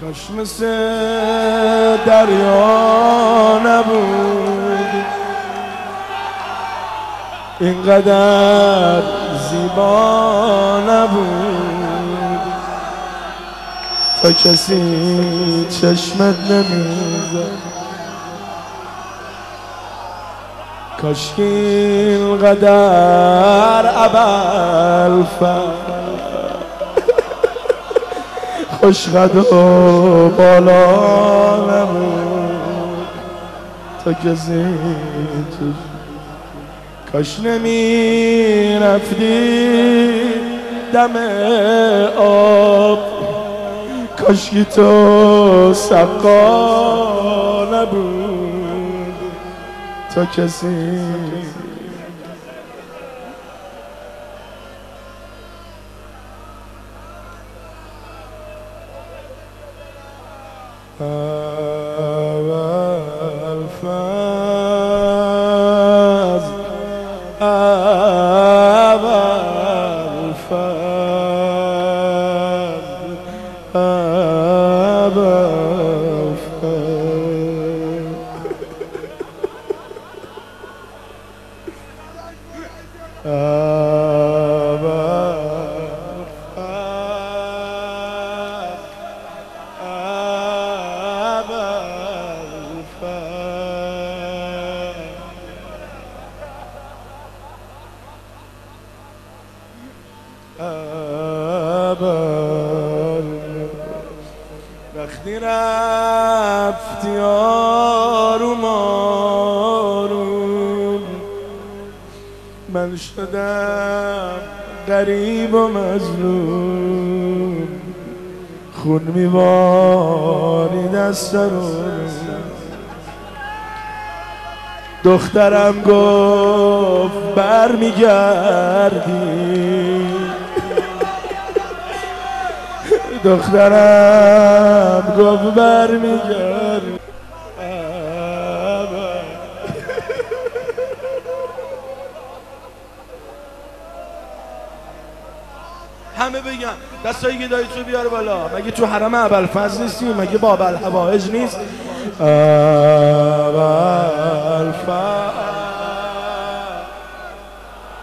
کاش مثل دریا نبود اینقدر زیبا نبود تا کسی چشمت نمیزد کاش اینقدر ابوالفضل خوشقد و بالا نبود تا کسی کاش نمی رفتی دم آب کاشکی تو سقا نبود تا کسی وقتی رفتی آروم آروم من شدم غریب و مظلوم خون میبارید از سرم دخترم گفت برمیگردی دخترم گفت برمیگردی همه بگن دستایی که دایی تو بیار بالا مگه تو حرم ابوالفضل نیستی مگه باب الحوائج نیست ابوالفضل